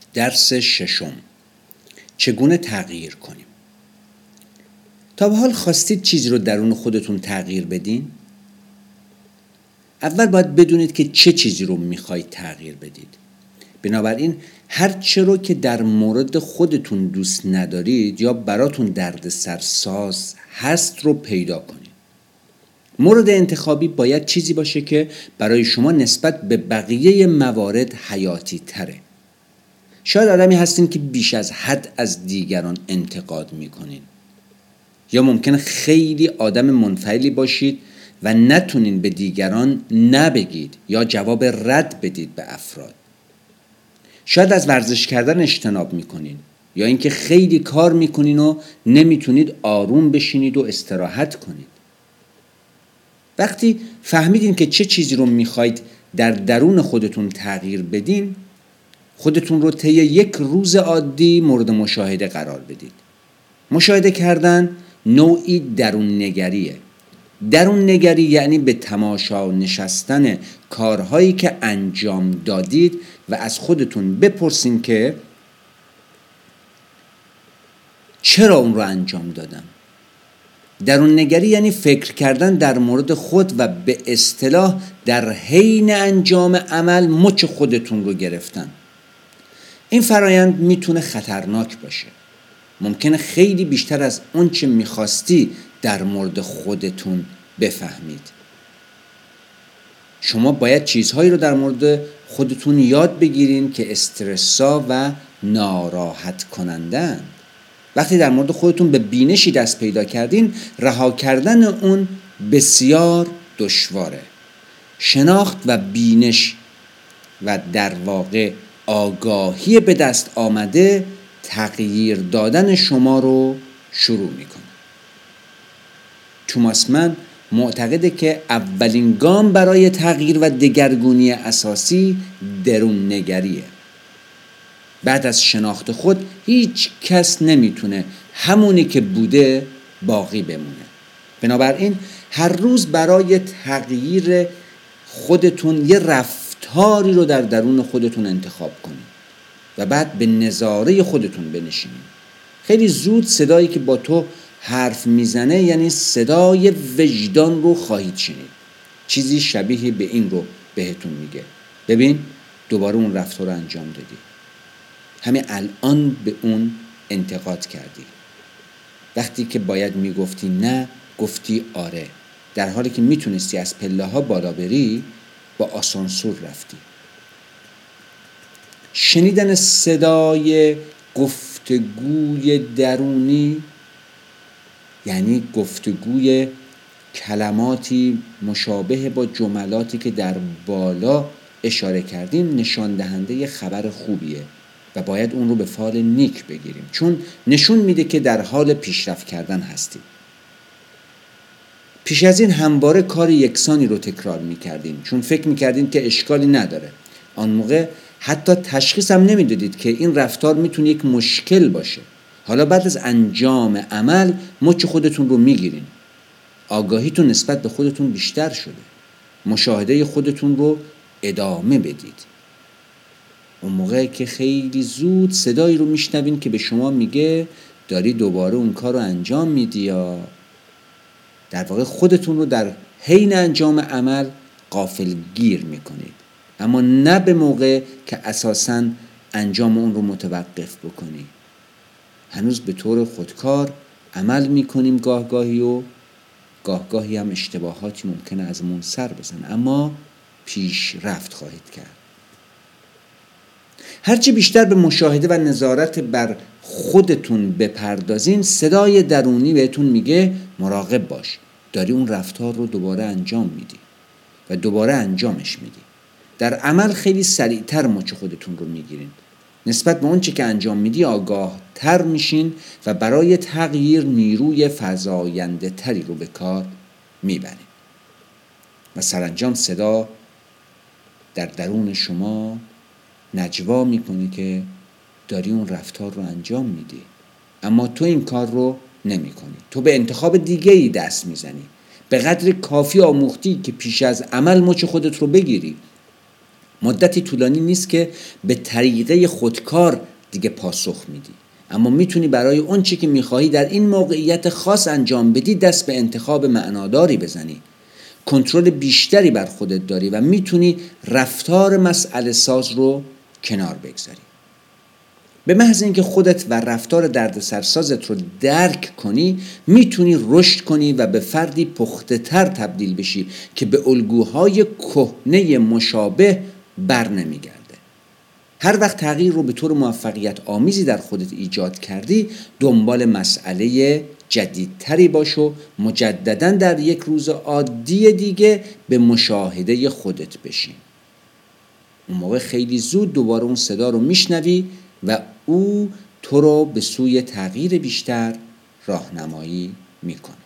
درس ششم: چگونه تغییر کنیم؟ تا به حال خواستید چیزی رو درون خودتون تغییر بدین؟ اول باید بدونید که چه چیزی رو میخواید تغییر بدید. بنابراین هر چه رو که در مورد خودتون دوست ندارید یا براتون دردسرساز هست رو پیدا کنید. مورد انتخابی باید چیزی باشه که برای شما نسبت به بقیه موارد حیاتی تره. شاید آدمی هستین که بیش از حد از دیگران انتقاد میکنین، یا ممکنه خیلی آدم منفعلی باشید و نتونین به دیگران نبگید یا جواب رد بدید به افراد. شاید از ورزش کردن اجتناب میکنین، یا اینکه خیلی کار میکنین و نمیتونید آروم بشینید و استراحت کنید. وقتی فهمیدین که چه چیزی رو میخواید در درون خودتون تغییر بدین، خودتون رو طی یک روز عادی مورد مشاهده قرار بدید. مشاهده کردن نوعی درون نگریه. درون نگری یعنی به تماشا نشستن کارهایی که انجام دادید و از خودتون بپرسین که چرا اون رو انجام دادم. درون نگری یعنی فکر کردن در مورد خود و به اصطلاح در حین انجام عمل مچ خودتون رو گرفتن. این فرایند میتونه خطرناک باشه. ممکنه خیلی بیشتر از اون چه میخواستی در مورد خودتون بفهمید. شما باید چیزهایی رو در مورد خودتون یاد بگیرین که استرسا و ناراحت کنندن. وقتی در مورد خودتون به بینشی دست پیدا کردین، رها کردن اون بسیار دشواره. شناخت و بینش و در واقع آگاهی به دست آمده تغییر دادن شما رو شروع میکنه. توماس من معتقده که اولین گام برای تغییر و دگرگونی اساسی درون نگریه. بعد از شناخت خود هیچ کس نمیتونه همونی که بوده باقی بمونه. بنابراین هر روز برای تغییر خودتون یه رفتاری رو در درون خودتون انتخاب کنید و بعد به نظاره خودتون بنشینید. خیلی زود صدایی که با تو حرف میزنه یعنی صدای وجدان رو خواهید شنید. چیزی شبیه به این رو بهتون میگه: ببین دوباره اون رفتار رو انجام دادی، همین الان به اون انتقاد کردی. وقتی که باید میگفتی نه، گفتی آره. در حالی که میتونستی از پله ها بالا بری، با آسانسور رفتی. شنیدن صدای گفتگوی درونی یعنی گفتگوی کلماتی مشابه با جملاتی که در بالا اشاره کردیم نشان دهنده خبر خوبیه و باید اون رو به فال نیک بگیریم، چون نشون میده که در حال پیشرفت کردن هستیم. پیش از این همواره کار یکسانی رو تکرار میکردیم چون فکر میکردیم که اشکالی نداره. آن موقع حتی تشخیص هم نمیدادید که این رفتار میتونه یک مشکل باشه. حالا بعد از انجام عمل مچ خودتون رو میگیرین. آگاهیتون نسبت به خودتون بیشتر شده. مشاهده خودتون رو ادامه بدید. اون موقع که خیلی زود صدایی رو میشنوین که به شما میگه داری دوباره اون کار رو انجام میدی، یا در واقع خودتون رو در حین انجام عمل غافلگیر میکنید، اما نه به موقع که اساساً انجام اون رو متوقف بکنی. هنوز به طور خودکار عمل میکنیم گاهگاهی و گاهگاهی هم اشتباهاتی ممکنه ازمون سر بزنه، اما پیشرفت خواهید کرد. هرچی بیشتر به مشاهده و نظارت بر خودتون بپردازین، صدای درونی بهتون میگه مراقب باش، داری اون رفتار رو دوباره انجام میدی و دوباره انجامش میدی. در عمل خیلی سریعتر مچ خودتون رو میگیرین. نسبت به اون چی که انجام میدی آگاه تر میشین و برای تغییر نیروی فزاینده تری رو به کار میبرین و سرانجام صدا در درون شما نجوا میکنه که داری اون رفتار رو انجام میدی، اما تو این کار رو نمی کنی. تو به انتخاب دیگه‌ای دست میزنی. به قدر کافی آموختی که پیش از عمل مچ خودت رو بگیری. مدتی طولانی نیست که به طریقه خودکار دیگه پاسخ میدی، اما میتونی برای اون چی که میخواهی در این موقعیت خاص انجام بدی دست به انتخاب معناداری بزنی. کنترل بیشتری بر خودت داری و میتونی رفتار مسئله ساز رو کنار بگذاری. به محض اینکه خودت و رفتار دردسرسازت رو درک کنی میتونی رشد کنی و به فردی پخته تر تبدیل بشی که به الگوهای کهنه مشابه بر نمیگرده. هر وقت تغییر رو به طور موفقیت آمیزی در خودت ایجاد کردی دنبال مسئله جدیدتری باش و مجدداً در یک روز عادی دیگه به مشاهده خودت بشین. اون موقع خیلی زود دوباره اون صدا رو میشنوی و او تو رو به سوی تغییر بیشتر راهنمایی میکنه.